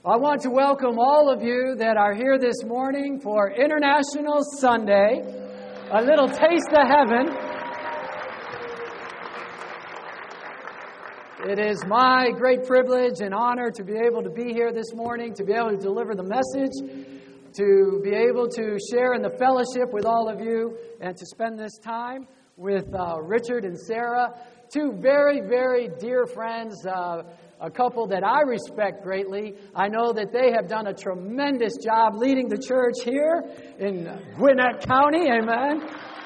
I want to welcome all of you that are here this morning for International Sunday, a little taste of heaven. It is my great privilege and honor to be able to be here this morning, to be able to deliver the message, to be able to share in the fellowship with all of you, and to spend this time with Richard and Sarah, two very, very dear friends, a couple that I respect greatly. I know that they have done a tremendous job leading the church here in Gwinnett County. Amen.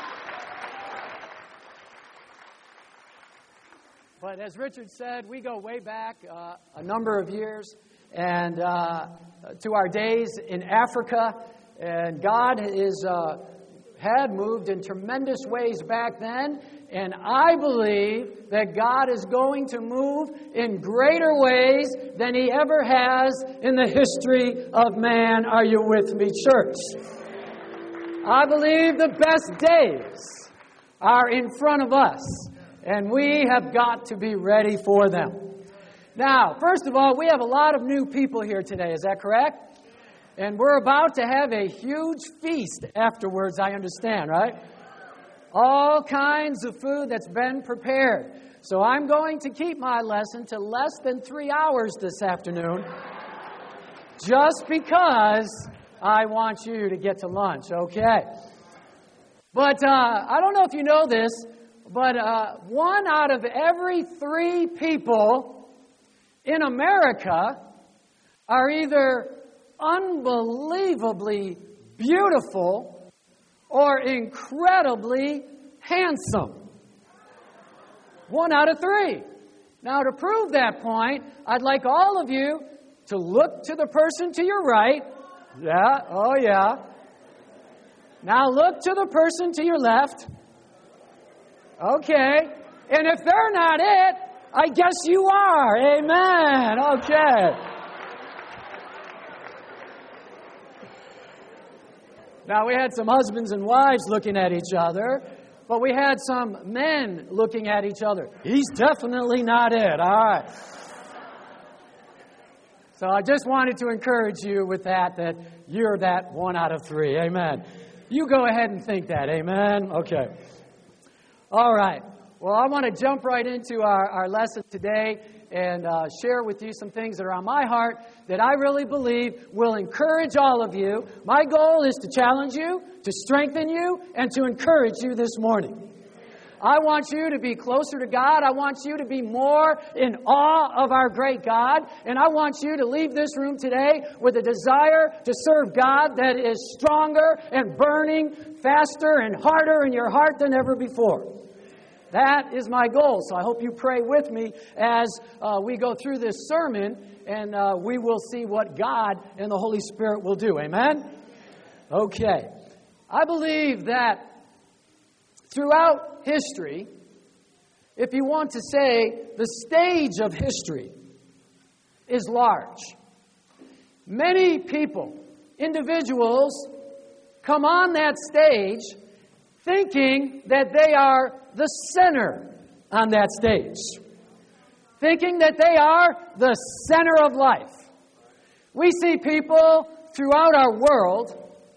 But as Richard said, we go way back a number of years and to our days in Africa. And God had moved in tremendous ways back then. And I believe that God is going to move in greater ways than He ever has in the history of man. Are you with me, church? I believe the best days are in front of us, and we have got to be ready for them. Now, first of all, we have a lot of new people here today. Is that correct? And we're about to have a huge feast afterwards, I understand, right? All kinds of food that's been prepared. So I'm going to keep my lesson to less than 3 hours this afternoon, just because I want you to get to lunch, okay? But I don't know if you know this, but 1 out of every 3 people in America are either unbelievably beautiful or incredibly handsome. 1 out of 3. Now, to prove that point, I'd like all of you to look to the person to your right. Yeah, oh yeah. Now look to the person to your left. Okay. And if they're not it, I guess you are. Amen. Okay. Now, we had some husbands and wives looking at each other, but we had some men looking at each other. He's definitely not it. All right. So I just wanted to encourage you with that you're that 1 out of 3. Amen. You go ahead and think that. Amen. Okay. All right. Well, I want to jump right into our lesson today and share with you some things that are on my heart that I really believe will encourage all of you. My goal is to challenge you, to strengthen you, and to encourage you this morning. I want you to be closer to God. I want you to be more in awe of our great God. And I want you to leave this room today with a desire to serve God that is stronger and burning faster and harder in your heart than ever before. That is my goal. So I hope you pray with me as we go through this sermon, and we will see what God and the Holy Spirit will do. Amen? Okay. I believe that throughout history, if you want to say the stage of history is large. Many people, individuals, come on that stage thinking that they are the center on that stage. Thinking that they are the center of life. We see people throughout our world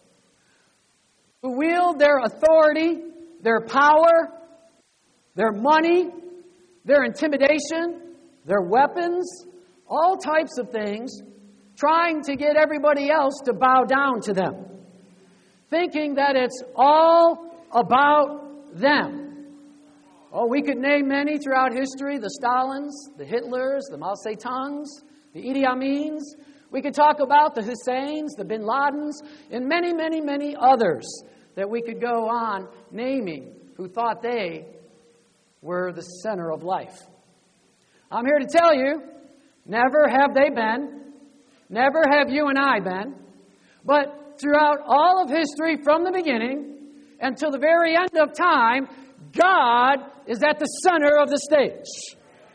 who wield their authority, their power, their money, their intimidation, their weapons, all types of things, trying to get everybody else to bow down to them. Thinking that it's all about them. Oh, we could name many throughout history, the Stalins, the Hitlers, the Mao Zedongs, the Idi Amins. We could talk about the Husseins, the Bin Ladens, and many, many, many others that we could go on naming who thought they were the center of life. I'm here to tell you, never have they been, never have you and I been, but throughout all of history from the beginning until the very end of time, God is at the center of the stage.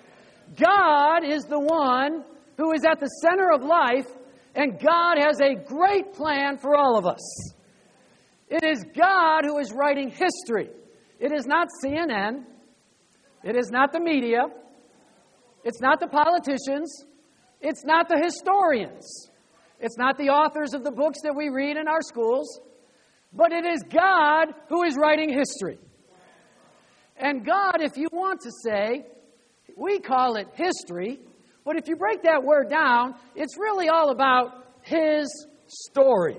God is the one who is at the center of life, and God has a great plan for all of us. It is God who is writing history. It is not CNN. It is not the media. It's not the politicians. It's not the historians. It's not the authors of the books that we read in our schools, but it is God who is writing history. And God, if you want to say, we call it history, but if you break that word down, it's really all about His story.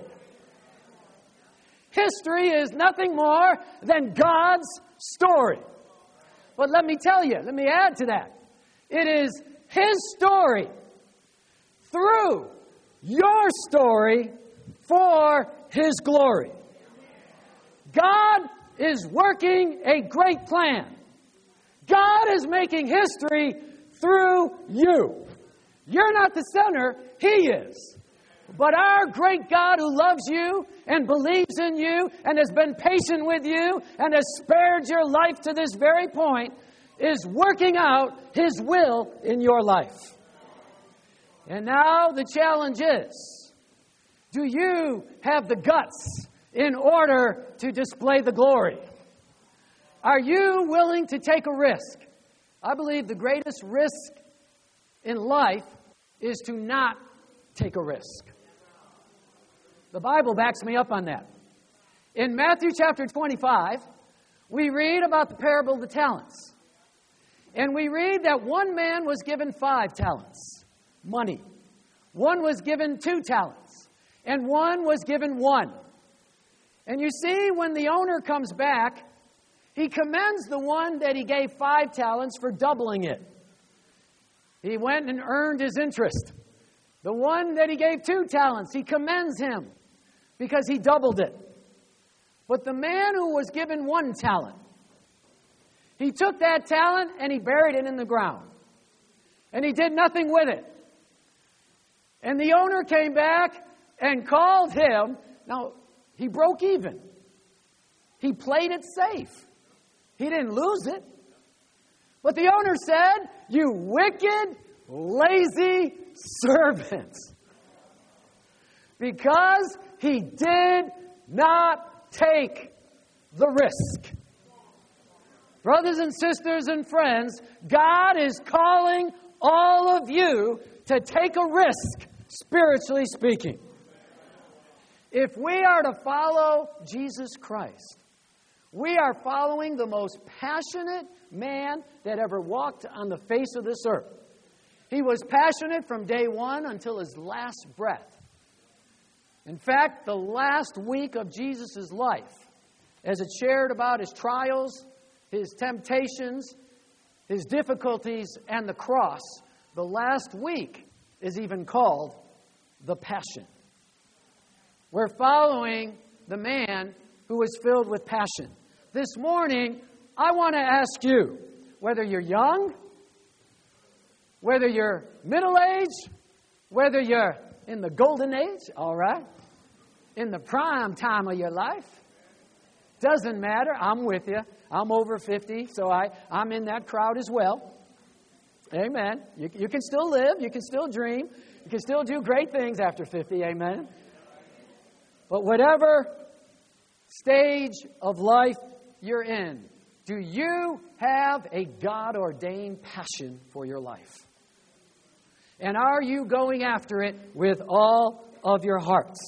History is nothing more than God's story. But let me tell you, let me add to that. It is His story through your story for His glory. God is working a great plan. God is making history through you. You're not the center, He is. But our great God who loves you and believes in you and has been patient with you and has spared your life to this very point is working out His will in your life. And now the challenge is, do you have the guts in order to display the glory? Are you willing to take a risk? I believe the greatest risk in life is to not take a risk. The Bible backs me up on that. In Matthew chapter 25, we read about the parable of the talents. And we read that one man was given 5 talents, money. One was given 2 talents. And one was given 1. And you see, when the owner comes back, he commends the one that he gave 5 talents for doubling it. He went and earned his interest. The one that he gave 2 talents, he commends him because he doubled it. But the man who was given 1 talent, he took that talent and he buried it in the ground. And he did nothing with it. And the owner came back and called him. Now, he broke even. He played it safe. He didn't lose it. But the owner said, "You wicked, lazy servants." Because he did not take the risk. Brothers and sisters and friends, God is calling all of you to take a risk, spiritually speaking. If we are to follow Jesus Christ, we are following the most passionate man that ever walked on the face of this earth. He was passionate from day one until his last breath. In fact, the last week of Jesus' life, as it shared about his trials, his temptations, his difficulties, and the cross, the last week is even called the Passion. We're following the man who was filled with passion. This morning, I want to ask you, whether you're young, whether you're middle-aged, whether you're in the golden age, all right, in the prime time of your life, doesn't matter. I'm with you. I'm over 50, so I'm in that crowd as well. Amen. You can still live. You can still dream. You can still do great things after 50. Amen. But whatever stage of life you're in, do you have a God-ordained passion for your life? And are you going after it with all of your hearts?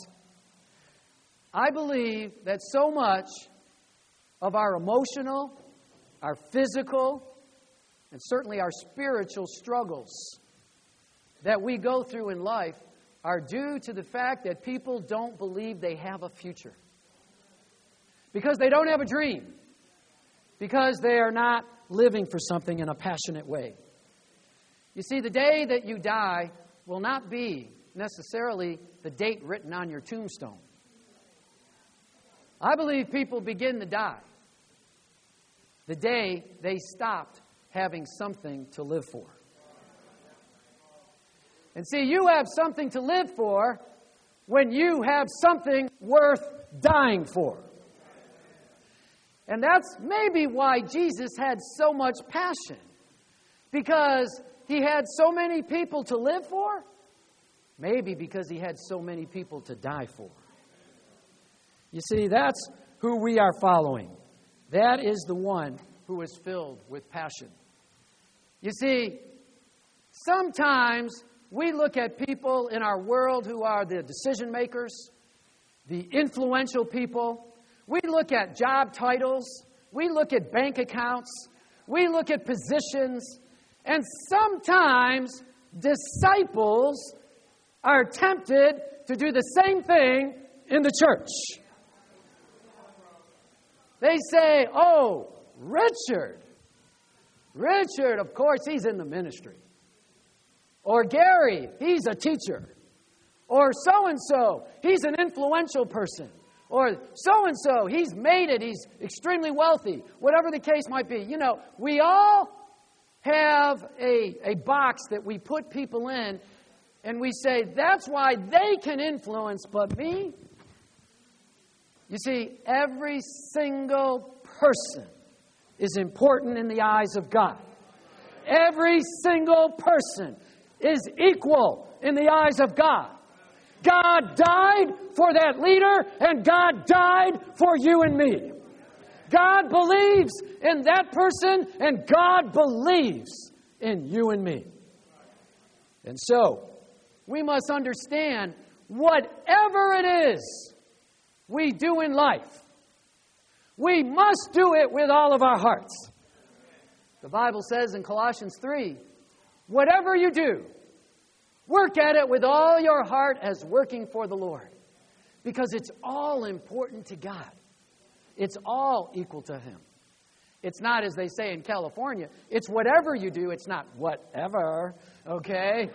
I believe that so much of our emotional, our physical, and certainly our spiritual struggles that we go through in life are due to the fact that people don't believe they have a future. Because they don't have a dream. Because they are not living for something in a passionate way. You see, the day that you die will not be necessarily the date written on your tombstone. I believe people begin to die the day they stopped having something to live for. And see, you have something to live for when you have something worth dying for. And that's maybe why Jesus had so much passion. Because he had so many people to live for. Maybe because he had so many people to die for. You see, that's who we are following. That is the one who is filled with passion. You see, sometimes We look at people in our world who are the decision makers, the influential people. We look at job titles. We look at bank accounts. We look at positions. And sometimes disciples are tempted to do the same thing in the church. They say, oh, Richard, of course, he's in the ministry. Or Gary, he's a teacher. Or so-and-so, he's an influential person. Or so-and-so, he's made it, he's extremely wealthy. Whatever the case might be. You know, we all have a box that we put people in, and we say, that's why they can influence, but me? You see, every single person is important in the eyes of God. Every single person is equal in the eyes of God. God died for that leader, and God died for you and me. God believes in that person, and God believes in you and me. And so, we must understand whatever it is we do in life, we must do it with all of our hearts. The Bible says in Colossians 3, whatever you do, work at it with all your heart as working for the Lord. Because it's all important to God. It's all equal to Him. It's not, as they say in California, it's whatever you do, it's not whatever, okay?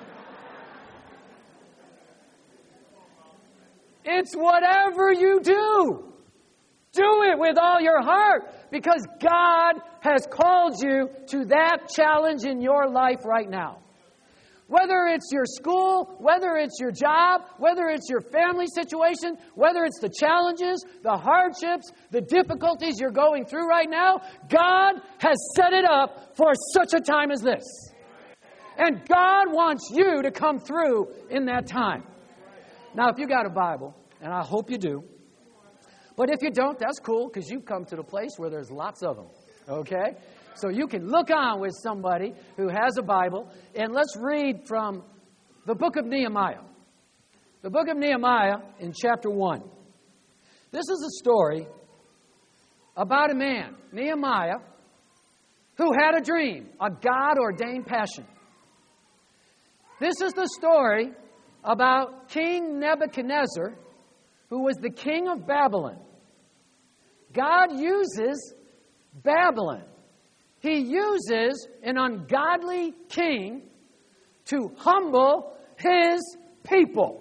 It's whatever you do. Do it with all your heart, because God has called you to that challenge in your life right now. Whether it's your school, whether it's your job, whether it's your family situation, whether it's the challenges, the hardships, the difficulties you're going through right now, God has set it up for such a time as this. And God wants you to come through in that time. Now, if you got a Bible, and I hope you do, but if you don't, that's cool, because you've come to the place where there's lots of them, okay? So you can look on with somebody who has a Bible, and let's read from the book of Nehemiah. The book of Nehemiah in chapter 1. This is a story about a man, Nehemiah, who had a dream, a God-ordained passion. This is the story about King Nebuchadnezzar, who was the king of Babylon. God uses Babylon. He uses an ungodly king to humble His people.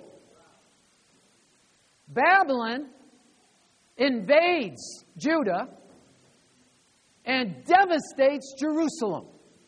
Babylon invades Judah and devastates Jerusalem.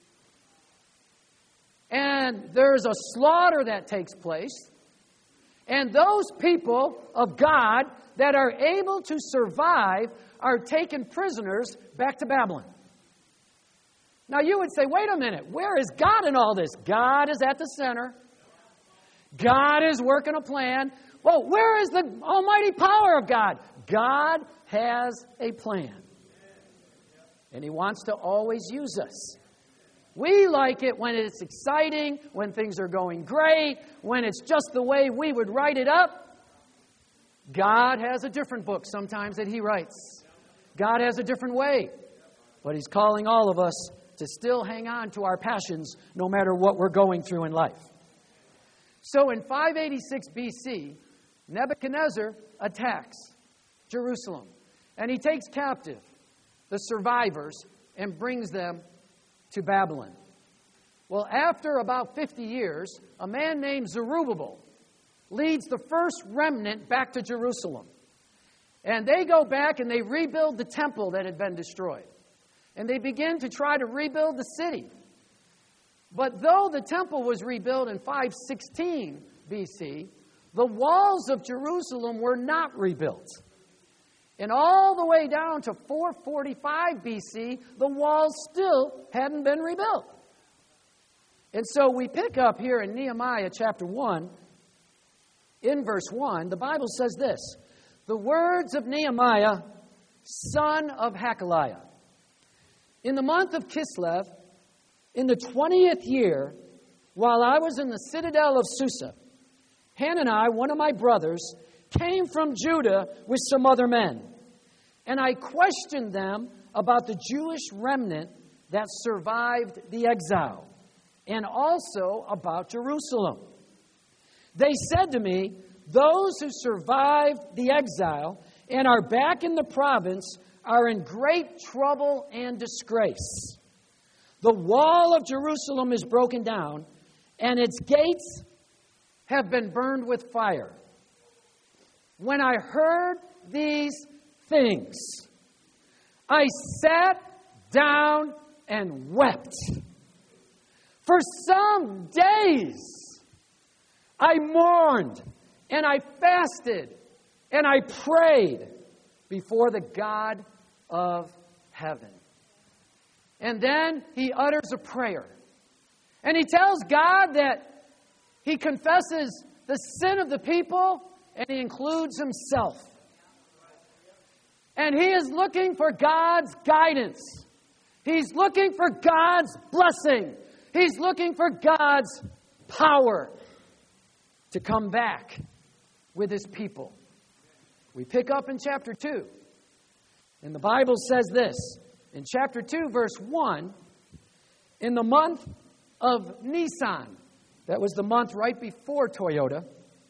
And there's a slaughter that takes place. And those people of God that are able to survive are taken prisoners back to Babylon. Now you would say, wait a minute, where is God in all this? God is at the center. God is working a plan. Well, where is the almighty power of God? God has a plan. And He wants to always use us. We like it when it's exciting, when things are going great, when it's just the way we would write it up. God has a different book sometimes that He writes. God has a different way. But He's calling all of us to still hang on to our passions no matter what we're going through in life. So in 586 BC, Nebuchadnezzar attacks Jerusalem. And he takes captive the survivors and brings them to Babylon. Well, after about 50 years, a man named Zerubbabel leads the first remnant back to Jerusalem. And they go back and they rebuild the temple that had been destroyed. And they begin to try to rebuild the city. But though the temple was rebuilt in 516 BC, the walls of Jerusalem were not rebuilt. And all the way down to 445 BC, the walls still hadn't been rebuilt. And so we pick up here in Nehemiah chapter 1, in verse 1, the Bible says this: the words of Nehemiah, son of Hakaliah. In the month of Kislev, in the 20th year while I was in the citadel of Susa, Hanani, one of my brothers, came from Judah with some other men. And I questioned them about the Jewish remnant that survived the exile, and also about Jerusalem. They said to me, those who survived the exile and are back in the province are in great trouble and disgrace. The wall of Jerusalem is broken down, and its gates have been burned with fire. When I heard these things, I sat down and wept. For some days I mourned and I fasted and I prayed before the God of heaven. And then he utters a prayer. And he tells God that he confesses the sin of the people and he includes himself. And he is looking for God's guidance. He's looking for God's blessing. He's looking for God's power to come back with his people. We pick up in chapter 2. And the Bible says this. In chapter 2, verse 1, in the month of Nisan, that was the month right before Toyota,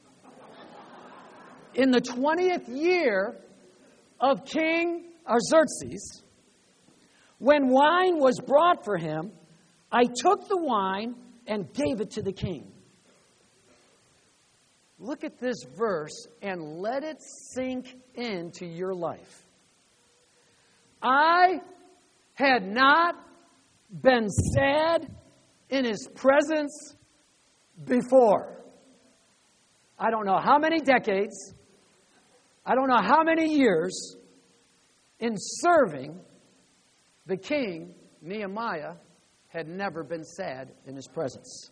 in the 20th year of King Artaxerxes, when wine was brought for him, I took the wine and gave it to the king. Look at this verse and let it sink into your life. I had not been sad in his presence before. I don't know how many decades, I don't know how many years in serving the king, Nehemiah had never been sad in his presence.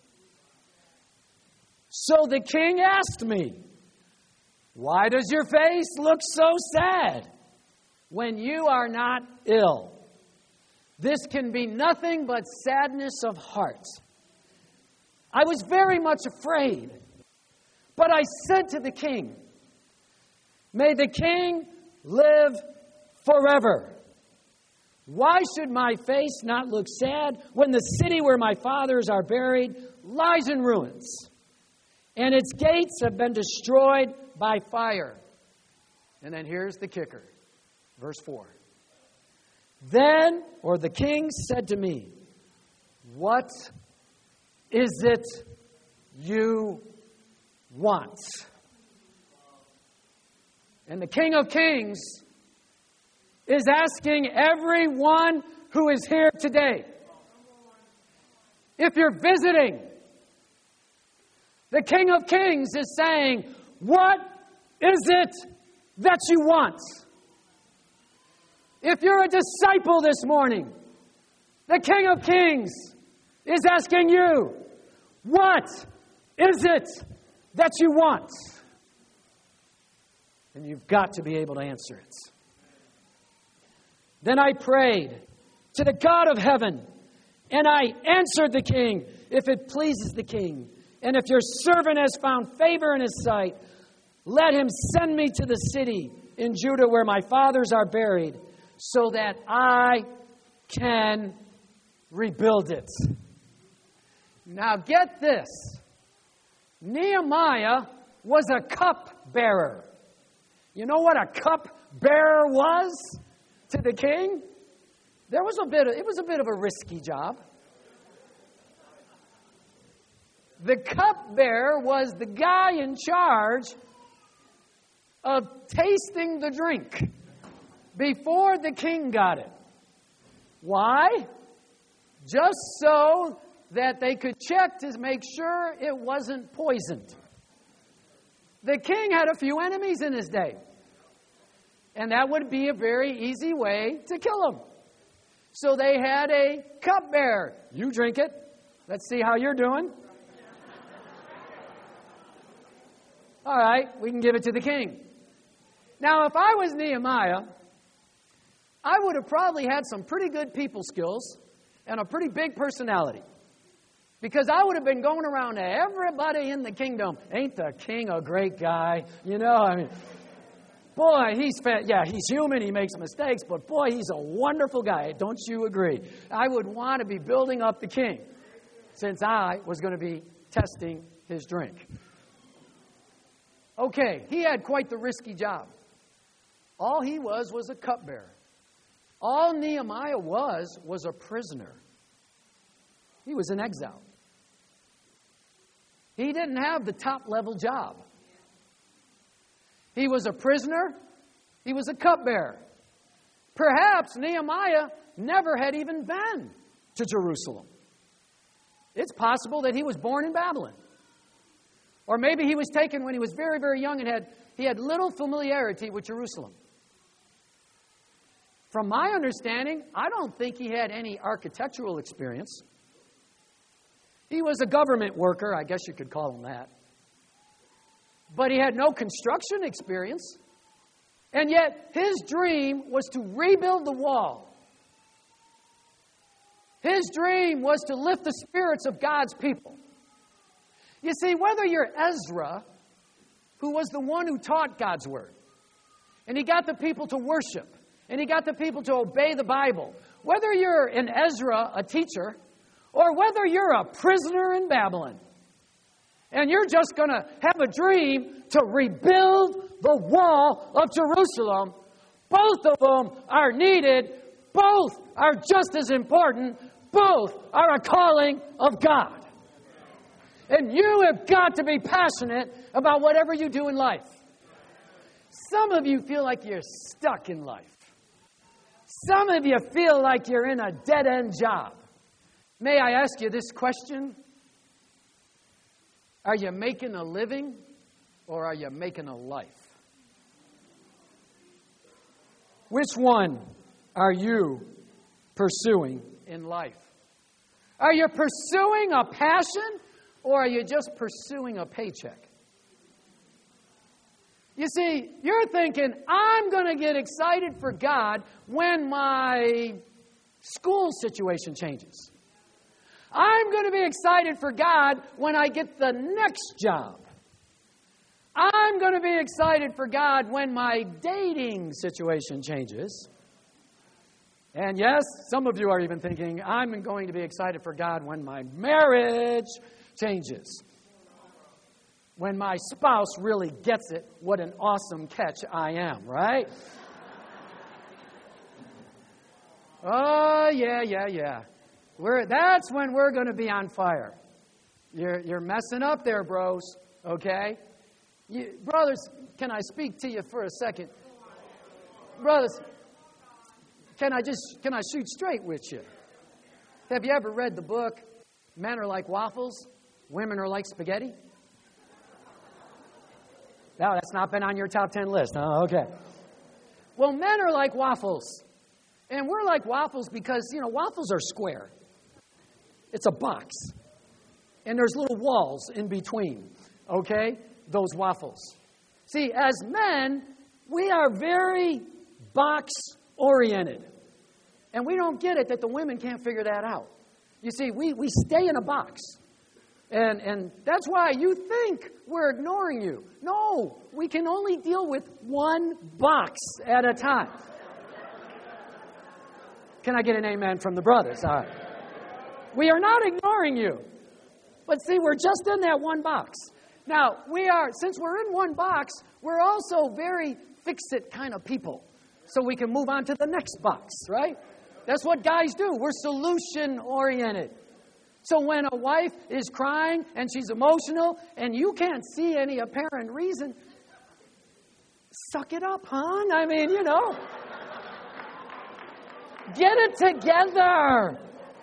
So the king asked me, why does your face look so sad when you are not ill? This can be nothing but sadness of heart. I was very much afraid, but I said to the king, may the king live forever. Why should my face not look sad when the city where my fathers are buried lies in ruins, and its gates have been destroyed by fire? And then here's the kicker. Verse 4. Then, or the king said to me, what is it you want? And the King of Kings is asking everyone who is here today, if you're visiting, the King of Kings is saying, what is it that you want? If you're a disciple this morning, the King of Kings is asking you, what is it that you want? And you've got to be able to answer it. Then I prayed to the God of heaven, and I answered the king, if it pleases the king, and if your servant has found favor in his sight, let him send me to the city in Judah where my fathers are buried, so that I can rebuild it. Now get this. Nehemiah was a cupbearer. You know what a cupbearer was to the king? It was a bit of a risky job. The cupbearer was the guy in charge of tasting the drink before the king got it. Why? Just so that they could check to make sure it wasn't poisoned. The king had a few enemies in his day, and that would be a very easy way to kill him. So they had a cupbearer. You drink it. Let's see how you're doing. All right, we can give it to the king. Now, if I was Nehemiah, I would have probably had some pretty good people skills and a pretty big personality. Because I would have been going around to everybody in the kingdom. Ain't the king a great guy? You know, I mean, boy, he's human, he makes mistakes, but boy, he's a wonderful guy. Don't you agree? I would want to be building up the king since I was going to be testing his drink. Okay, he had quite the risky job. All he was a cupbearer. All Nehemiah was a prisoner. He was in exile. He didn't have the top-level job. He was a prisoner. He was a cupbearer. Perhaps Nehemiah never had even been to Jerusalem. It's possible that he was born in Babylon. Or maybe he was taken when he was very, very young and he had little familiarity with Jerusalem. From my understanding, I don't think he had any architectural experience. He was a government worker, I guess you could call him that. But he had no construction experience. And yet, his dream was to rebuild the wall. His dream was to lift the spirits of God's people. You see, whether you're Ezra, who was the one who taught God's Word, and he got the people to worship, and he got the people to obey the Bible, whether you're an Ezra, a teacher, or whether you're a prisoner in Babylon, and you're just going to have a dream to rebuild the wall of Jerusalem, both of them are needed, both are just as important, both are a calling of God. And you have got to be passionate about whatever you do in life. Some of you feel like you're stuck in life. Some of you feel like you're in a dead-end job. May I ask you this question? Are you making a living or are you making a life? Which one are you pursuing in life? Are you pursuing a passion or are you just pursuing a paycheck? You see, you're thinking, I'm going to get excited for God when my school situation changes. I'm going to be excited for God when I get the next job. I'm going to be excited for God when my dating situation changes. And yes, some of you are even thinking, I'm going to be excited for God when my marriage changes. When my spouse really gets it, what an awesome catch I am, right? Oh, yeah. That's when we're going to be on fire. You're messing up there, bros, okay? Brothers, can I speak to you for a second? Brothers, can I shoot straight with you? Have you ever read the book, Men Are Like Waffles, Women Are Like Spaghetti? No, that's not been on your top 10 list. Oh, okay. Well, men are like waffles. And we're like waffles because, waffles are square. It's a box. And there's little walls in between, okay, those waffles. See, as men, we are very box-oriented. And we don't get it that the women can't figure that out. You see, we stay in a box. And that's why you think we're ignoring you. No, we can only deal with one box at a time. Can I get an amen from the brothers? All right. We are not ignoring you. But see, we're just in that one box. Now, since we're in one box, we're also very fix-it kind of people. So we can move on to the next box, right? That's what guys do. We're solution-oriented. So when a wife is crying and she's emotional and you can't see any apparent reason, suck it up, hon. I mean, get it together.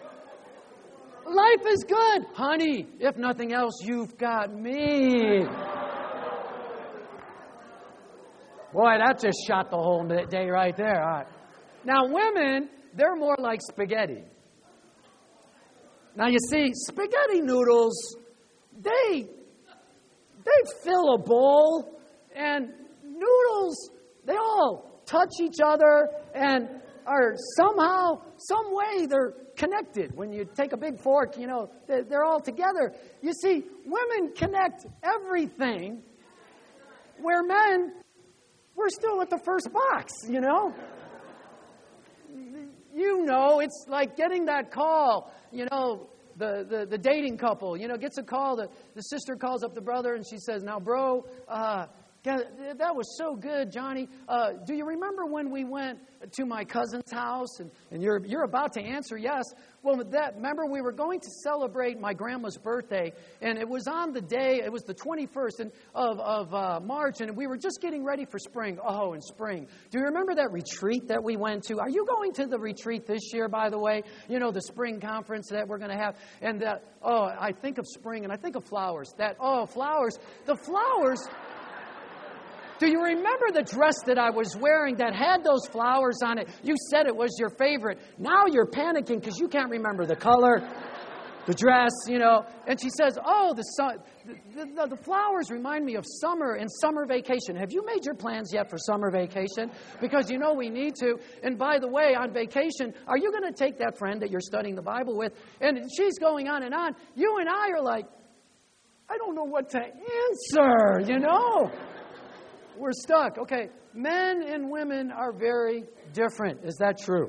Life is good. Honey, if nothing else, you've got me. Boy, that just shot the whole day right there. All right. Now, women, they're more like spaghetti. Now, you see, spaghetti noodles, they fill a bowl, and noodles, they all touch each other, and are somehow, some way, they're connected. When you take a big fork, they're all together. You see, women connect everything, where men, we're still at the first box, it's like getting that call, the dating couple, gets a call, the sister calls up the brother and she says, now, bro, that was so good, Johnny. Do you remember when we went to my cousin's house? And you're about to answer yes. Well, remember we were going to celebrate my grandma's birthday, and it was on the day, it was the 21st of March, and we were just getting ready for spring. Oh, in spring. Do you remember that retreat that we went to? Are you going to the retreat this year, by the way? The spring conference that we're going to have. And I think of spring, and I think of flowers. Flowers. The flowers... Do you remember the dress that I was wearing that had those flowers on it? You said it was your favorite. Now you're panicking because you can't remember the color, the dress, And she says, the flowers remind me of summer and summer vacation. Have you made your plans yet for summer vacation? Because we need to. And by the way, on vacation, are you going to take that friend that you're studying the Bible with? And she's going on and on. You and I are like, I don't know what to answer, We're stuck. Okay, men and women are very different. Is that true?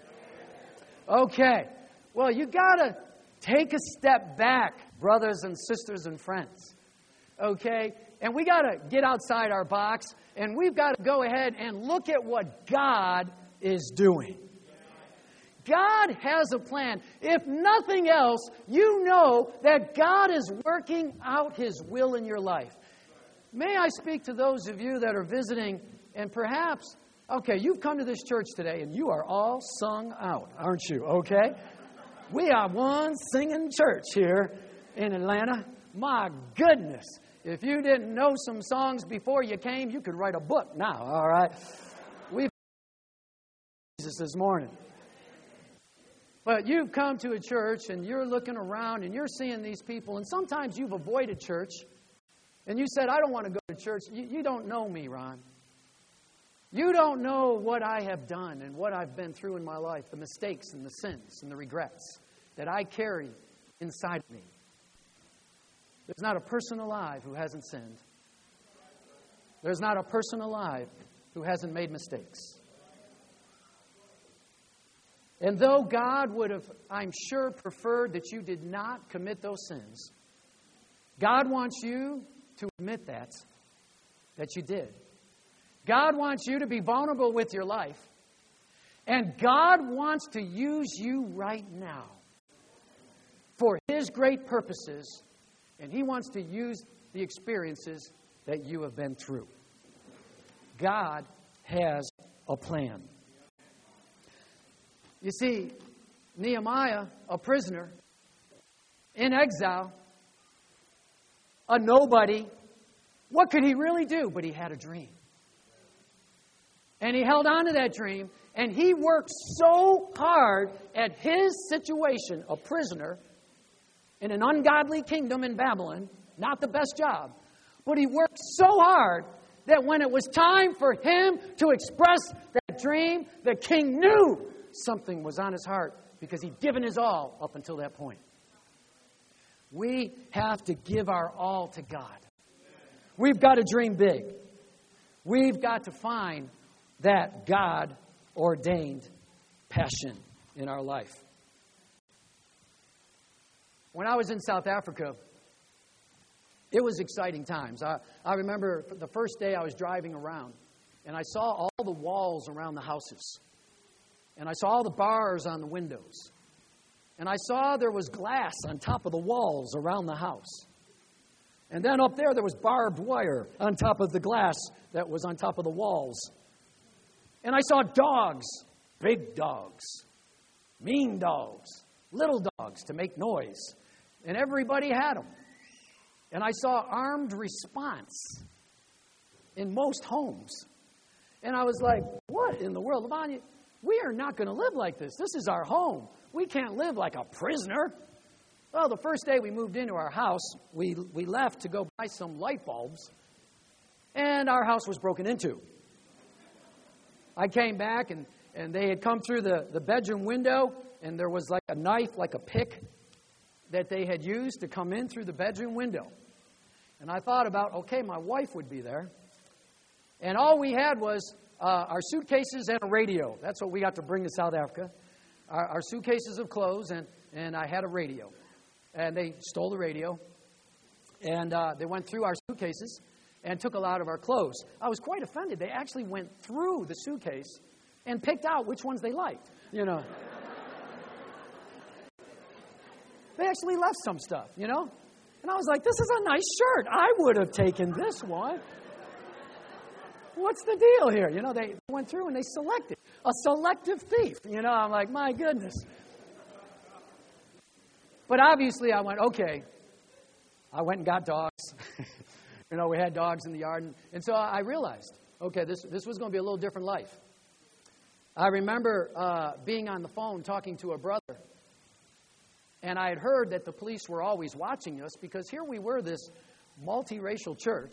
Okay. Well, you got to take a step back, brothers and sisters and friends. Okay? And we got to get outside our box, and we've got to go ahead and look at what God is doing. God has a plan. If nothing else, you know that God is working out His will in your life. May I speak to those of you that are visiting and perhaps, you've come to this church today and you are all sung out, aren't you? Okay? We are one singing church here in Atlanta. My goodness. If you didn't know some songs before you came, you could write a book now, all right? We've Jesus this morning. But you've come to a church and you're looking around and you're seeing these people, and sometimes you've avoided church. And you said, I don't want to go to church. You don't know me, Ron. You don't know what I have done and what I've been through in my life, the mistakes and the sins and the regrets that I carry inside of me. There's not a person alive who hasn't sinned. There's not a person alive who hasn't made mistakes. And though God would have, I'm sure, preferred that you did not commit those sins, God wants you to admit that you did. God wants you to be vulnerable with your life. And God wants to use you right now for His great purposes. And He wants to use the experiences that you have been through. God has a plan. You see, Nehemiah, a prisoner, in exile, a nobody, what could he really do? But he had a dream. And he held on to that dream, and he worked so hard at his situation, a prisoner in an ungodly kingdom in Babylon, not the best job, but he worked so hard that when it was time for him to express that dream, the king knew something was on his heart because he'd given his all up until that point. We have to give our all to God. We've got to dream big. We've got to find that God-ordained passion in our life. When I was in South Africa, it was exciting times. I remember the first day I was driving around, and I saw all the walls around the houses. And I saw all the bars on the windows. And I saw there was glass on top of the walls around the house. And then up there was barbed wire on top of the glass that was on top of the walls. And I saw dogs, big dogs, mean dogs, little dogs to make noise. And everybody had them. And I saw armed response in most homes. And I was like, what in the world? Lavanya, we are not going to live like this. This is our home. We can't live like a prisoner. Well, the first day we moved into our house, we left to go buy some light bulbs, and our house was broken into. I came back, and And they had come through the bedroom window, and there was like a knife, like a pick, that they had used to come in through the bedroom window. And I thought about, okay, my wife would be there. And all we had was our suitcases and a radio. That's what we got to bring to South Africa. Our suitcases of clothes, and I had a radio. And they stole the radio. And they went through our suitcases and took a lot of our clothes. I was quite offended. They actually went through the suitcase and picked out which ones they liked, you know. They actually left some stuff, you know. And I was like, this is a nice shirt. I would have taken this one. What's the deal here? You know, they went through and they selected. A selective thief. You know, I'm like, my goodness. But obviously I went, okay. I went and got dogs. You know, we had dogs in the yard. And so I realized, okay, this was going to be a little different life. I remember being on the phone talking to a brother. And I had heard that the police were always watching us because here we were, this multiracial church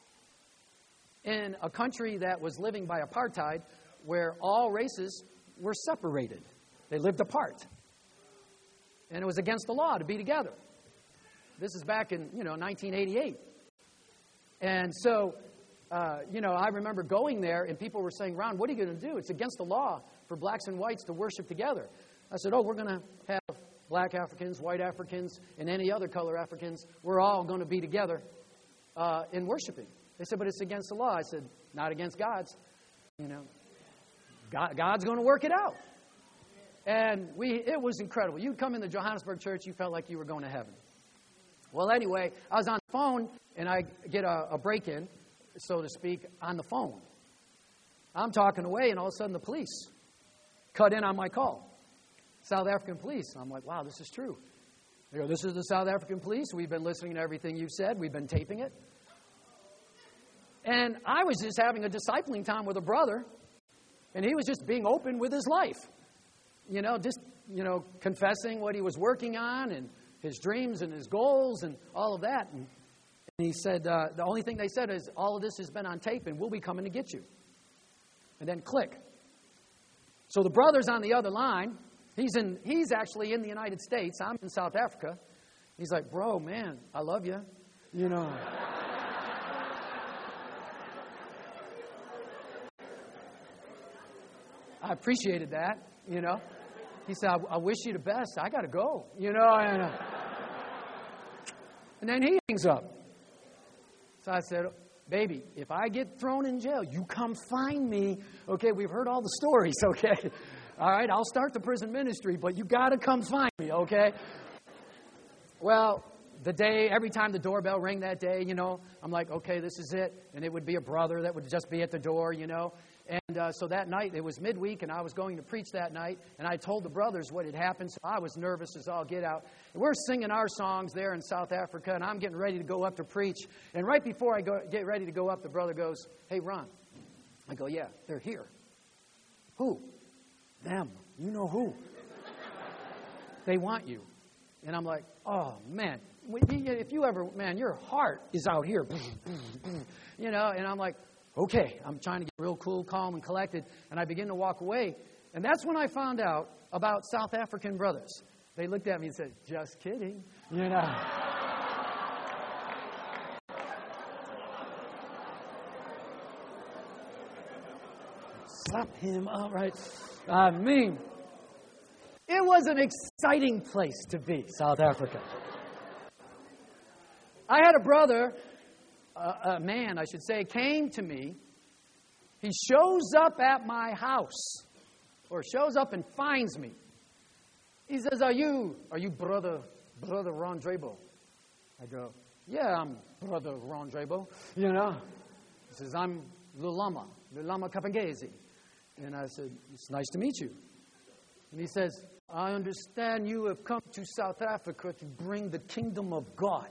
in a country that was living by apartheid where all races were separated. They lived apart. And it was against the law to be together. This is back in, 1988. And so, I remember going there and people were saying, Ron, what are you going to do? It's against the law for blacks and whites to worship together. I said, we're going to have black Africans, white Africans, and any other color Africans. We're all going to be together in worshiping. They said, but it's against the law. I said, not against God's. God's going to work it out. And it was incredible. You'd come in the Johannesburg church, you felt like you were going to heaven. Well, anyway, I was on the phone, and I get a break-in, so to speak, on the phone. I'm talking away, and all of a sudden the police cut in on my call. South African police. I'm like, wow, this is true. They go, this is the South African police. We've been listening to everything you've said. We've been taping it. And I was just having a discipling time with a brother, and he was just being open with his life. Confessing what he was working on and his dreams and his goals and all of that. And he said, the only thing they said is, all of this has been on tape, and we'll be coming to get you. And then click. So the brother's on the other line. He's actually in the United States. I'm in South Africa. He's like, bro, man, I love you. I appreciated that, He said, I wish you the best. I got to go, And then he hangs up. So I said, baby, if I get thrown in jail, you come find me. Okay, we've heard all the stories, okay? All right, I'll start the prison ministry, but you got to come find me, okay? Well, every time the doorbell rang that day, I'm like, okay, this is it. And it would be a brother that would just be at the door, And so that night, it was midweek, and I was going to preach that night. And I told the brothers what had happened, so I was nervous as all get out. And we're singing our songs there in South Africa, and I'm getting ready to go up to preach. And right before I get ready to go up, the brother goes, hey, Ron. I go, yeah, they're here. Who? Them. You know who? They want you. And I'm like, oh, man. If you ever, man, your heart is out here. And I'm like, okay, I'm trying to get real cool, calm, and collected. And I begin to walk away. And that's when I found out about South African brothers. They looked at me and said, just kidding. Slap him up, right? I mean, it was an exciting place to be, South Africa. I had a brother, a man, I should say, came to me. He shows up at my house, or shows up and finds me. He says, are you brother Ron Drabo? I go, yeah, I'm brother Ron Drabo. He says, I'm Lulama Kapangezi. And I said, it's nice to meet you. And he says, I understand you have come to South Africa to bring the kingdom of God.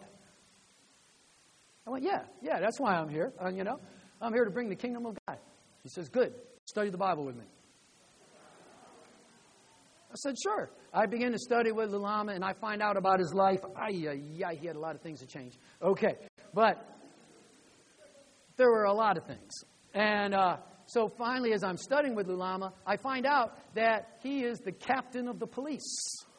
I went, yeah, that's why I'm here. I'm here to bring the kingdom of God. He says, good. Study the Bible with me. I said, sure. I began to study with Lulama, and I find out about his life. He had a lot of things to change. Okay, but there were a lot of things. And So finally, as I'm studying with Lulama, I find out that he is the captain of the police.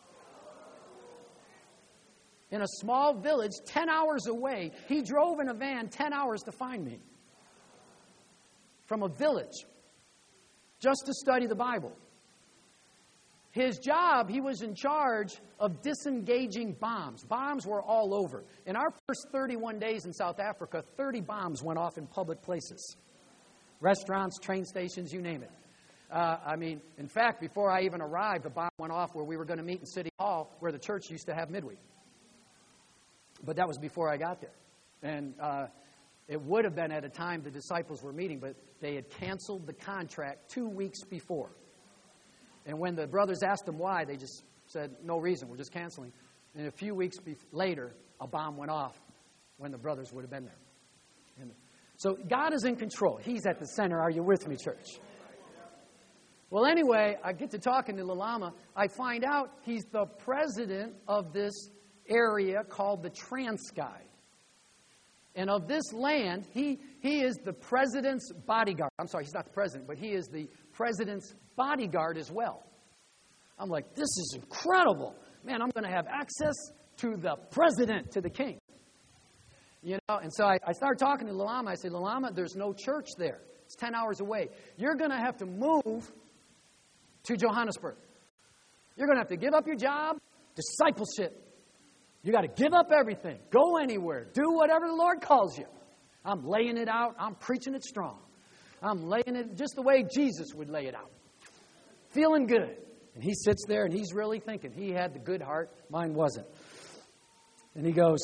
In a small village 10 hours away, he drove in a van 10 hours to find me. From a village, just to study the Bible. His job, he was in charge of disengaging bombs. Bombs were all over. In our first 31 days in South Africa, 30 bombs went off in public places. Restaurants, train stations, you name it. In fact, before I even arrived, a bomb went off where we were going to meet in City Hall, where the church used to have midweek. But that was before I got there. And it would have been at a time the disciples were meeting, but they had canceled the contract 2 weeks before. And when the brothers asked them why, they just said, no reason, we're just canceling. And a few weeks later, a bomb went off when the brothers would have been there. And so God is in control. He's at the center. Are you with me, church? Well, anyway, I get to talking to Lulama. I find out he's the president of this area called the Transkei. And of this land, he is the president's bodyguard. I'm sorry, he's not the president, but he is the president's bodyguard as well. I'm like, this is incredible. Man, I'm going to have access to the president, to the king. You know, and so I started talking to Lulama. I said, Lulama, there's no church there. It's 10 hours away. You're going to have to move to Johannesburg. You're going to have to give up your job, discipleship. You got to give up everything. Go anywhere. Do whatever the Lord calls you. I'm laying it out. I'm preaching it strong. I'm laying it just the way Jesus would lay it out. Feeling good. And he sits there and he's really thinking. He had the good heart. Mine wasn't. And he goes,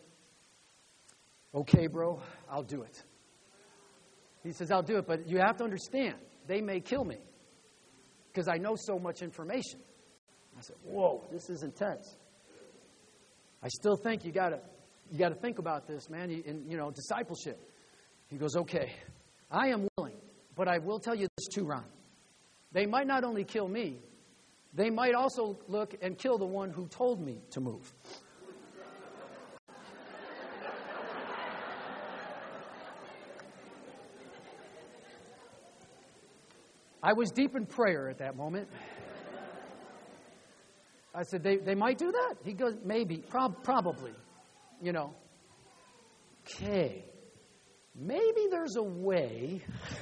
okay, bro, I'll do it. He says, I'll do it, but you have to understand, they may kill me because I know so much information. I said, whoa, this is intense. I still think you got to think about this, man. Discipleship. He goes, okay, I am willing, but I will tell you this too, Ron. They might not only kill me, they might also look and kill the one who told me to move. I was deep in prayer at that moment. I said, they might do that? He goes, maybe, probably, Okay, maybe there's a way.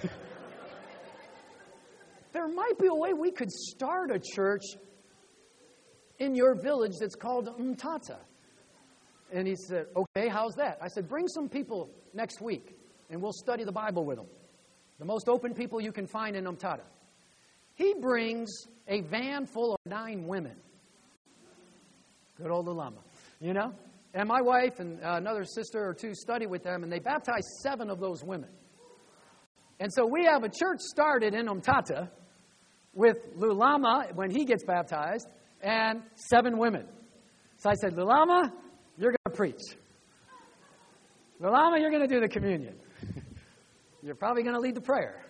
There might be a way we could start a church in your village that's called Umtata. And he said, okay, how's that? I said, bring some people next week, and we'll study the Bible with them. The most open people you can find in Umtata. He brings a van full of 9 women. Good old Lulama, And my wife and another sister or two study with them, and they baptized 7 of those women. And so we have a church started in Umtata with Lulama when he gets baptized and 7 women. So I said, Lulama, you're going to preach. Lulama, you're going to do the communion. You're probably going to lead the prayer,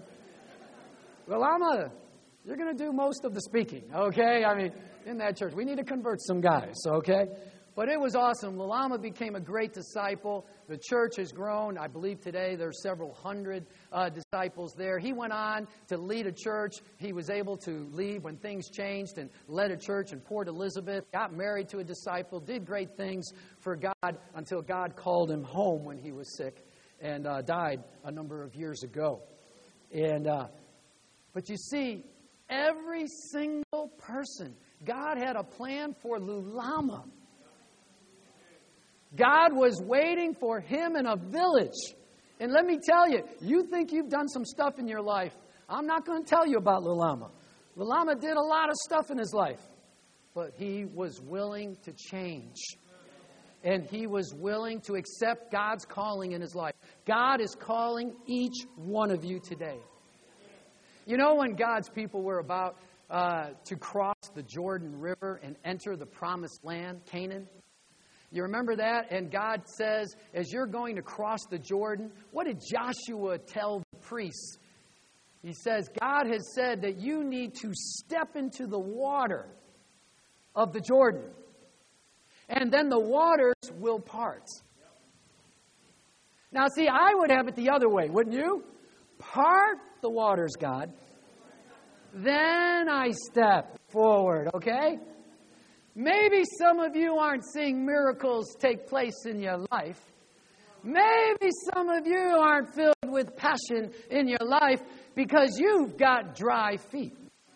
Lulama, you're going to do most of the speaking, okay? In that church. We need to convert some guys, okay? But it was awesome. Lulama became a great disciple. The church has grown. I believe today there's several hundred disciples there. He went on to lead a church. He was able to leave when things changed and led a church in Port Elizabeth, got married to a disciple, did great things for God until God called him home when he was sick and died a number of years ago. But you see, every single person, God had a plan for Lulama. God was waiting for him in a village. And let me tell you, you think you've done some stuff in your life. I'm not going to tell you about Lulama. Lulama did a lot of stuff in his life. But he was willing to change. And he was willing to accept God's calling in his life. God is calling each one of you today. When God's people were about to cross the Jordan River and enter the promised land, Canaan? You remember that? And God says, as you're going to cross the Jordan, what did Joshua tell the priests? He says, God has said that you need to step into the water of the Jordan. And then the waters will part. Now, see, I would have it the other way, wouldn't you? part the waters, God, then I step forward, okay? Maybe some of you aren't seeing miracles take place in your life. Maybe some of you aren't filled with passion in your life because you've got dry feet.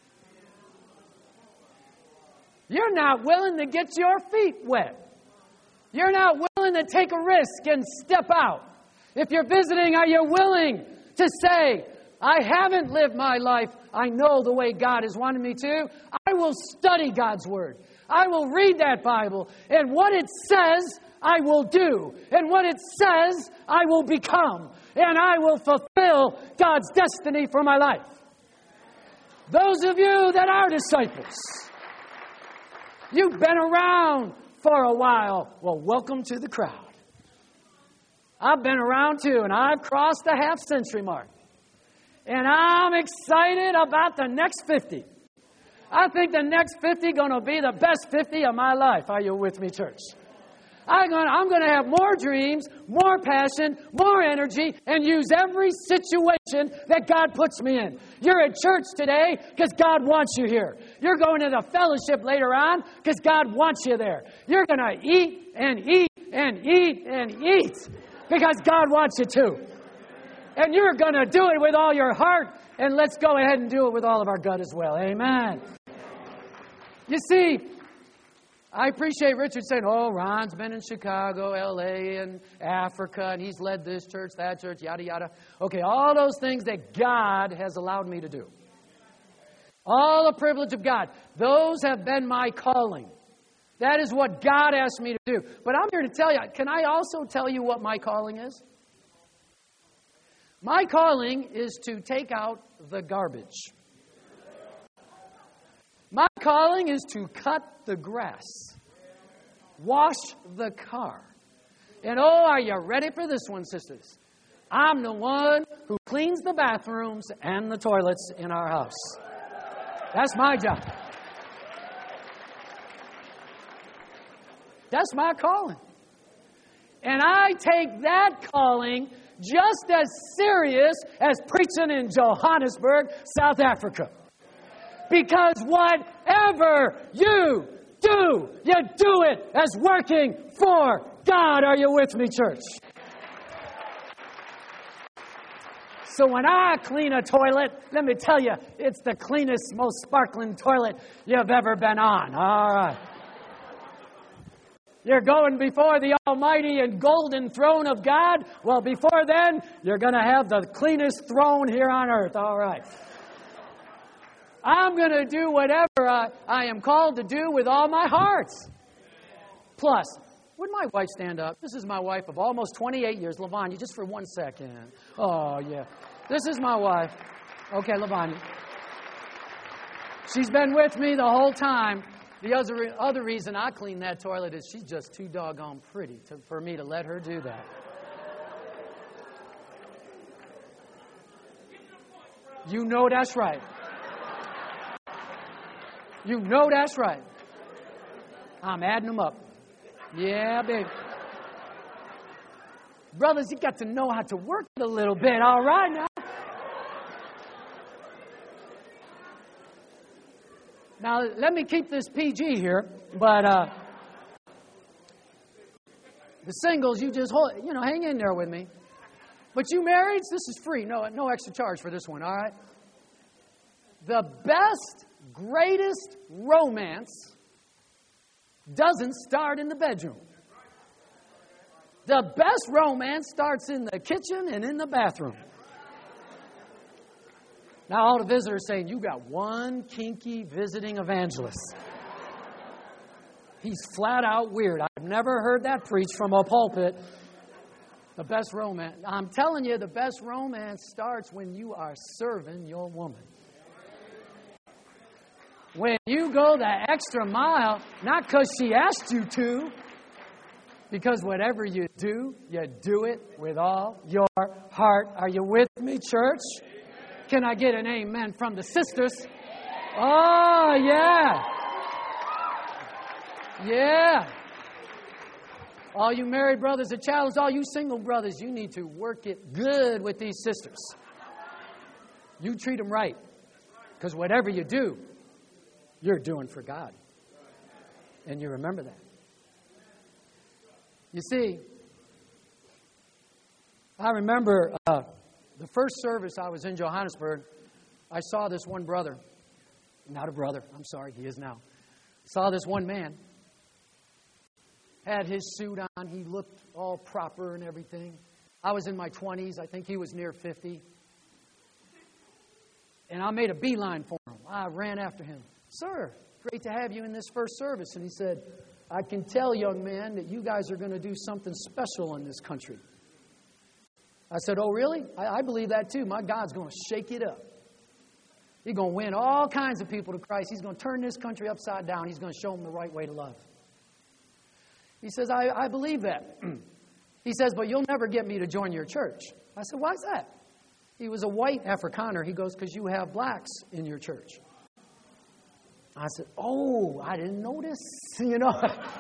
You're not willing to get your feet wet. You're not willing to take a risk and step out. If you're visiting, are you willing to say, I haven't lived my life, I know the way God has wanted me to. I will study God's Word. I will read that Bible. And what it says, I will do. And what it says, I will become. And I will fulfill God's destiny for my life. Those of you that are disciples, you've been around for a while. Well, welcome to the crowd. I've been around too, and I've crossed the half-century mark. And I'm excited about the next 50. I think the next 50 going to be the best 50 of my life. Are you with me, church? I'm going to have more dreams, more passion, more energy, and use every situation that God puts me in. You're at church today because God wants you here. You're going to the fellowship later on because God wants you there. You're going to eat and eat and eat and eat because God wants you to. And you're going to do it with all your heart, and let's go ahead and do it with all of our gut as well. Amen. You see, I appreciate Richard saying, oh, Ron's been in Chicago, L.A., and Africa, and he's led this church, that church, yada, yada. Okay, all those things that God has allowed me to do. All the privilege of God. Those have been my calling. That is what God asked me to do. But I'm here to tell you, can I also tell you what my calling is? My calling is to take out the garbage. My calling is to cut the grass, wash the car. And oh, are you ready for this one, sisters? I'm the one who cleans the bathrooms and the toilets in our house. That's my job. That's my calling. And I take that calling just as serious as preaching in Johannesburg, South Africa. Because whatever you do it as working for God. Are you with me, church? So when I clean a toilet, let me tell you, it's the cleanest, most sparkling toilet you've ever been on. All right. You're going before the almighty and golden throne of God. Well, before then, you're going to have the cleanest throne here on earth. All right. I'm going to do whatever I am called to do with all my heart. Plus, would my wife stand up? This is my wife of almost 28 years. Lavanya, just for 1 second. Oh, yeah. This is my wife. Okay, Lavanya. She's been with me the whole time. The other reason I clean that toilet is she's just too doggone pretty for me to let her do that. You know that's right. You know that's right. I'm adding them up. Yeah, baby. Brothers, you got to know how to work it a little bit, all right now. Now, let me keep this PG here, but the singles, you just hold, hang in there with me. But you marrieds, this is free. No extra charge for this one, all right? The best, greatest romance doesn't start in the bedroom. The best romance starts in the kitchen and in the bathroom. Now all the visitors saying, you got one kinky visiting evangelist. He's flat out weird. I've never heard that preached from a pulpit. The best romance. I'm telling you, the best romance starts when you are serving your woman. When you go the extra mile, not because she asked you to, because whatever you do it with all your heart. Are you with me, church? Can I get an amen from the sisters? Oh, yeah. Yeah. All you married brothers, a challenge. All you single brothers, you need to work it good with these sisters. You treat them right. Because whatever you do, you're doing for God. And you remember that. You see, I remember the first service I was in Johannesburg, I saw this one brother. Not a brother, I'm sorry, he is now. Saw this one man. Had his suit on, he looked all proper and everything. I was in my 20s, I think he was near 50. And I made a beeline for him. I ran after him. Sir, great to have you in this first service. And he said, I can tell, young man, that you guys are going to do something special in this country. I said, oh, really? I believe that too. My God's going to shake it up. He's going to win all kinds of people to Christ. He's going to turn this country upside down. He's going to show them the right way to love. He says, I believe that. He says, but you'll never get me to join your church. I said, why is that? He was a white Afrikaner. He goes, because you have blacks in your church. I said, oh, I didn't notice. You know,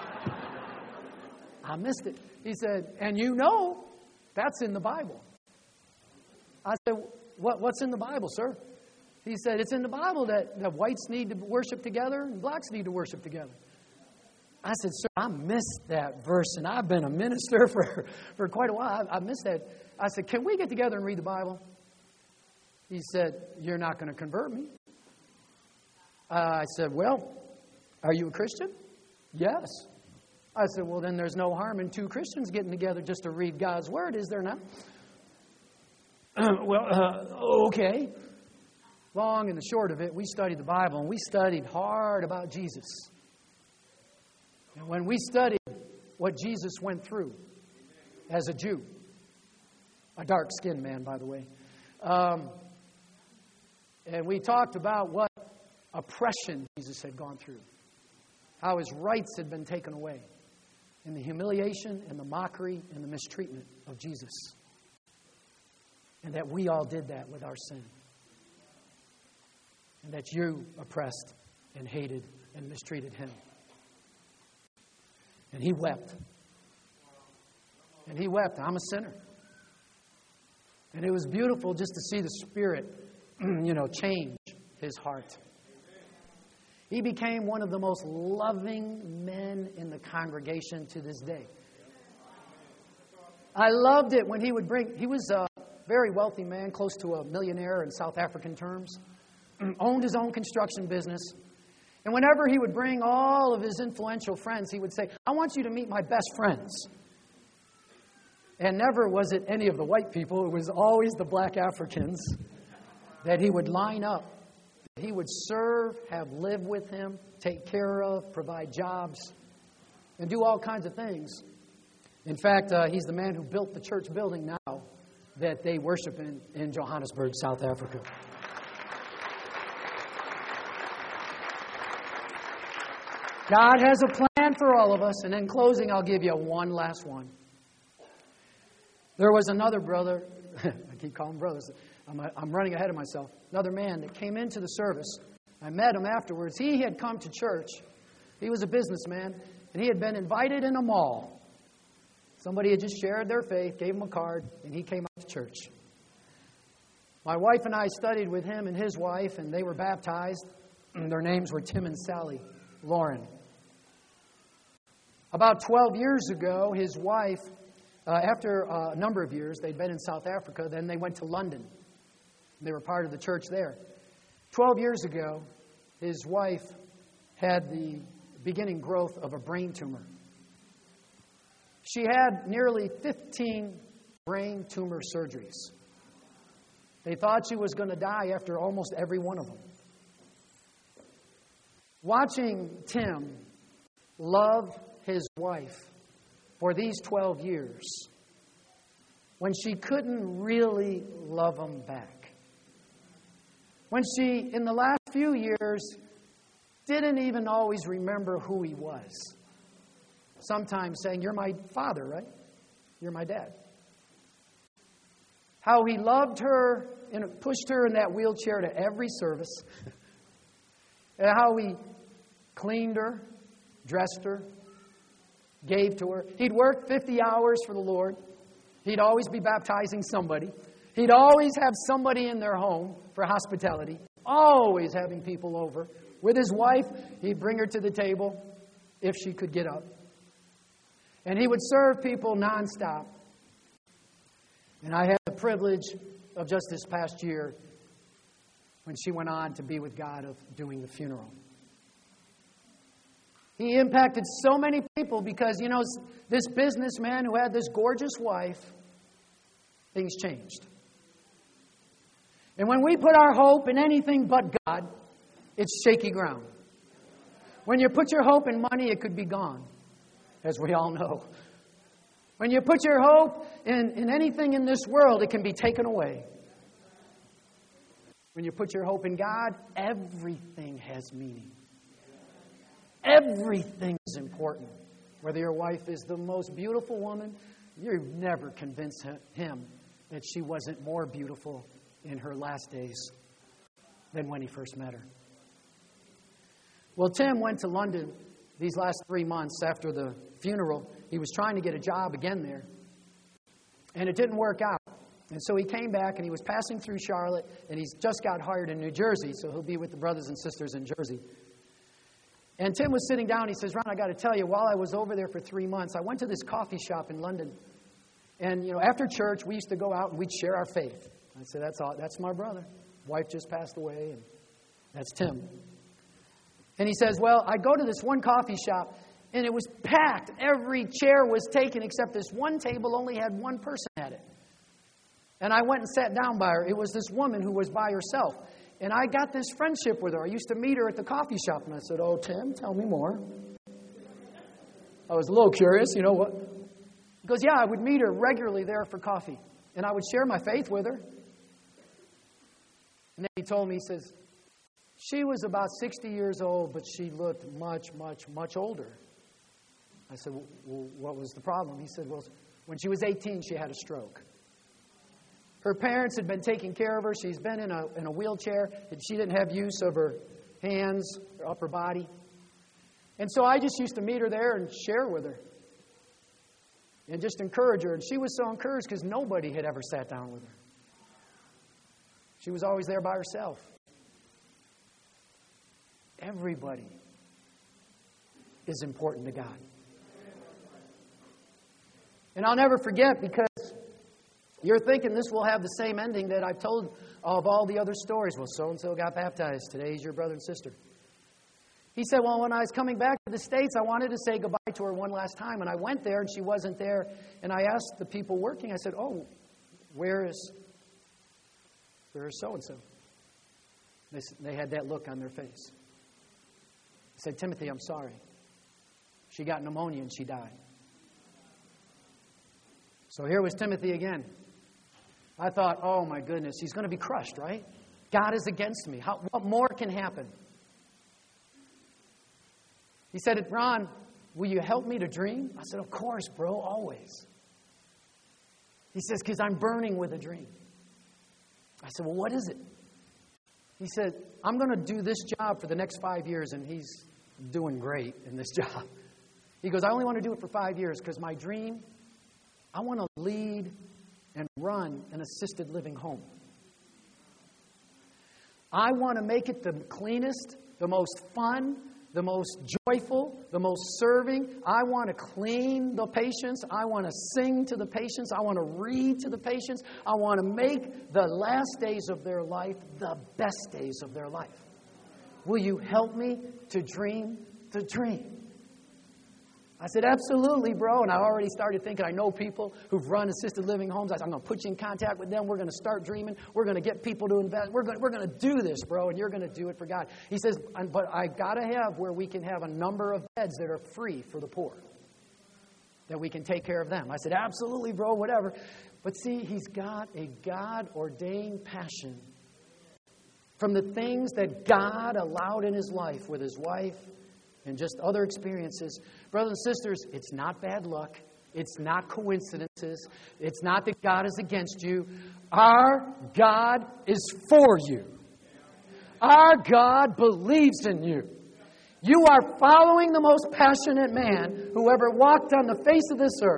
I missed it. He said, and you know, that's in the Bible. I said, what's in the Bible, sir? He said, it's in the Bible that whites need to worship together and blacks need to worship together. I said, sir, I missed that verse, and I've been a minister for quite a while. I missed that. I said, can we get together and read the Bible? He said, you're not going to convert me. I said, well, are you a Christian? Yes. I said, well, then there's no harm in two Christians getting together just to read God's Word, is there not? Okay. Long and the short of it, we studied the Bible, and we studied hard about Jesus. And when we studied what Jesus went through as a Jew, a dark-skinned man, by the way, and we talked about what oppression Jesus had gone through, how his rights had been taken away, and the humiliation and the mockery and the mistreatment of Jesus, and that we all did that with our sin, and that you oppressed and hated and mistreated him. And he wept. And he wept. I'm a sinner. And it was beautiful just to see the Spirit, change his heart. He became one of the most loving men in the congregation to this day. I loved it when he was a very wealthy man, close to a millionaire in South African terms, owned his own construction business. And whenever he would bring all of his influential friends, he would say, I want you to meet my best friends. And never was it any of the white people. It was always the black Africans that he would line up. He would serve, have lived with him, take care of, provide jobs, and do all kinds of things. In fact, he's the man who built the church building now that they worship in Johannesburg, South Africa. God has a plan for all of us. And in closing, I'll give you one last one. There was another brother. I keep calling brothers. I'm running ahead of myself. Another man that came into the service. I met him afterwards. He had come to church. He was a businessman. And he had been invited in a mall. Somebody had just shared their faith, gave him a card, and he came out to church. My wife and I studied with him and his wife, and they were baptized. Their names were Tim and Sally Lauren. About 12 years ago, his wife, after a number of years, they'd been in South Africa, then they went to London. They were part of the church there. 12 years ago, his wife had the beginning growth of a brain tumor. She had nearly 15 brain tumor surgeries. They thought she was going to die after almost every one of them. Watching Tim love his wife for these 12 years, when she couldn't really love him back. When she, in the last few years, didn't even always remember who he was. Sometimes saying, you're my father, right? You're my dad. How he loved her and pushed her in that wheelchair to every service. And how he cleaned her, dressed her, gave to her. He'd work 50 hours for the Lord. He'd always be baptizing somebody. He'd always have somebody in their home for hospitality, always having people over. With his wife, he'd bring her to the table if she could get up. And he would serve people nonstop. And I had the privilege of just this past year, when she went on to be with God, of doing the funeral. He impacted so many people because, this businessman who had this gorgeous wife, things changed. And when we put our hope in anything but God, it's shaky ground. When you put your hope in money, it could be gone, as we all know. When you put your hope in anything in this world, it can be taken away. When you put your hope in God, everything has meaning. Everything is important. Whether your wife is the most beautiful woman, you never convince him that she wasn't more beautiful in her last days than when he first met her. Well, Tim went to London these last 3 months after the funeral. He was trying to get a job again there. And it didn't work out. And so he came back and he was passing through Charlotte, and he's just got hired in New Jersey, so he'll be with the brothers and sisters in Jersey. And Tim was sitting down. He says, Ron, I got to tell you, while I was over there for 3 months, I went to this coffee shop in London. And, after church, we used to go out and we'd share our faith. I said, that's my brother. Wife just passed away, and that's Tim. And he says, well, I go to this one coffee shop, and it was packed. Every chair was taken except this one table only had one person at it. And I went and sat down by her. It was this woman who was by herself. And I got this friendship with her. I used to meet her at the coffee shop. And I said, oh, Tim, tell me more. I was a little curious, what? He goes, yeah, I would meet her regularly there for coffee. And I would share my faith with her. And then he told me, he says, she was about 60 years old, but she looked much, much, much older. I said, well, what was the problem? He said, well, when she was 18, she had a stroke. Her parents had been taking care of her. She's been in a wheelchair, and she didn't have use of her hands, her upper body. And so I just used to meet her there and share with her and just encourage her. And she was so encouraged because nobody had ever sat down with her. She was always there by herself. Everybody is important to God. And I'll never forget, because you're thinking this will have the same ending that I've told of all the other stories. Well, so-and-so got baptized. Today's your brother and sister. He said, well, when I was coming back to the States, I wanted to say goodbye to her one last time. And I went there, and she wasn't there. And I asked the people working, I said, oh, where is so-and-so? They had that look on their face. I said, Timothy, I'm sorry. She got pneumonia and she died. So here was Timothy again. I thought, oh my goodness, he's going to be crushed, right? God is against me. What more can happen? He said, Ron, will you help me to dream? I said, of course, bro, always. He says, because I'm burning with a dream. I said, well, what is it? He said, I'm going to do this job for the next 5 years, and he's doing great in this job. He goes, I only want to do it for 5 years because my dream, I want to lead and run an assisted living home. I want to make it the cleanest, the most fun, the most joyful, the most serving. I want to clean the patients. I want to sing to the patients. I want to read to the patients. I want to make the last days of their life the best days of their life. Will you help me to dream the dream? I said, absolutely, bro. And I already started thinking, I know people who've run assisted living homes. I said, I'm going to put you in contact with them. We're going to start dreaming. We're going to get people to invest. We're going to do this, bro, and you're going to do it for God. He says, but I got to have where we can have a number of beds that are free for the poor, that we can take care of them. I said, absolutely, bro, whatever. But see, he's got a God-ordained passion from the things that God allowed in his life with his wife and just other experiences. Brothers and sisters, it's not bad luck. It's not coincidences. It's not that God is against you. Our God is for you. Our God believes in you. You are following the most passionate man who ever walked on the face of this earth.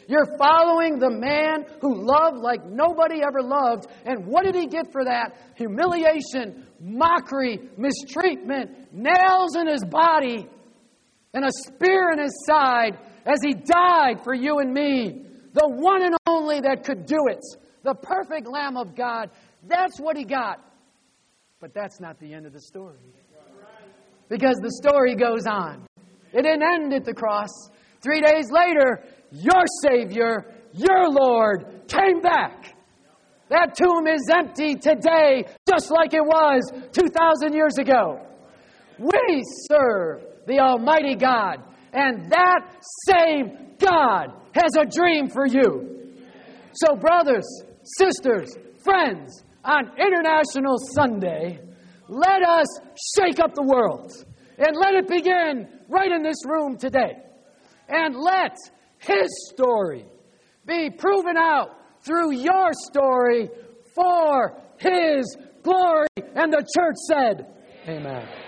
You're following the man who loved like nobody ever loved. And what did he get for that? Humiliation, mockery, mistreatment, nails in his body, and a spear in his side as he died for you and me. The one and only that could do it. The perfect Lamb of God. That's what he got. But that's not the end of the story. Because the story goes on. It didn't end at the cross. 3 days later, your Savior, your Lord, came back. That tomb is empty today, just like it was 2,000 years ago. We serve the Almighty God, and that same God has a dream for you. So, brothers, sisters, friends, on International Sunday, let us shake up the world. And let it begin right in this room today. And let His story be proven out through your story for His glory. And the church said, Amen.